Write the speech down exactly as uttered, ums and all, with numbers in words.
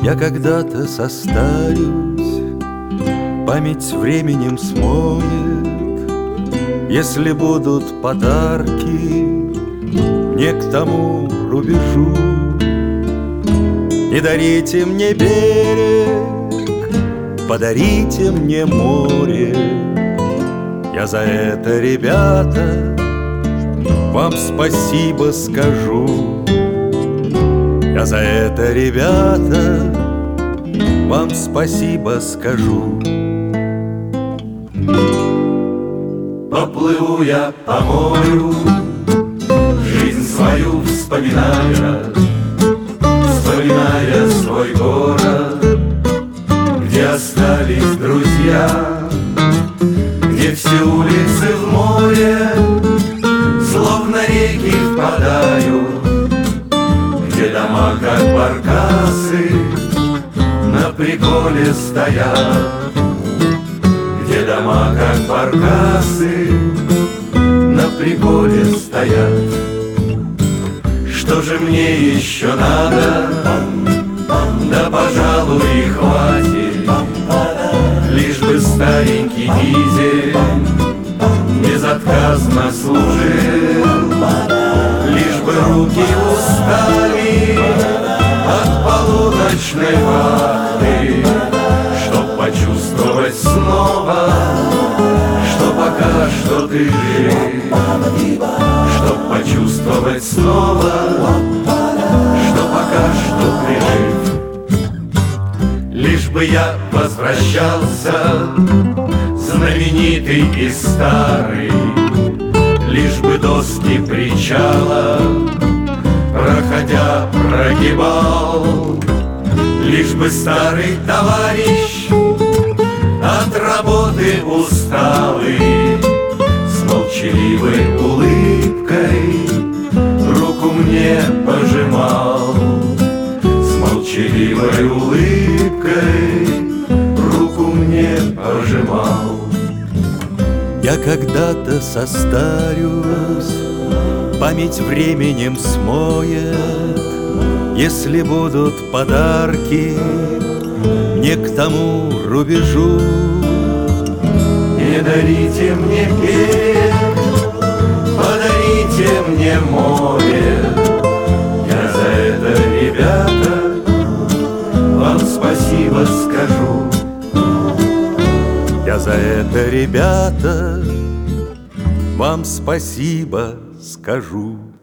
Я когда-то состарюсь, память временем смоет. Если будут подарки не к тому рубежу, не дарите мне берег, подарите мне море. Я за это, ребята, вам спасибо скажу. Я за это, ребята, вам спасибо скажу. Поплыву я по морю, жизнь свою вспоминая, вспоминая свой город, где остались друзья, где все улицы в море, словно реки впадают, где дома, как баркасы, на приколе стоят, где дома, как баркасы, на приколе стоят. Что же мне еще надо? Да, пожалуй, и хватит, лишь бы старенький дизель безотказно служил, лишь бы руки устали от полуночной вахты, чтоб почувствовать снова, что пока что ты жив, чтоб почувствовать снова, что пока что ты жив. Лишь бы я возвращался, знаменитый и старый, лишь бы доски причала, проходя, прогибал, лишь бы старый товарищ от работы усталый с молчаливой улыбкой руку мне пожимал, с молчаливой улыбкой руку мне пожимал. Я когда-то состарюсь, память временем смоет. Если будут подарки не к тому рубежу, не дарите мне берег, подарите мне море. Я за это, ребята, вам спасибо скажу. Я за это, ребята, вам спасибо скажу.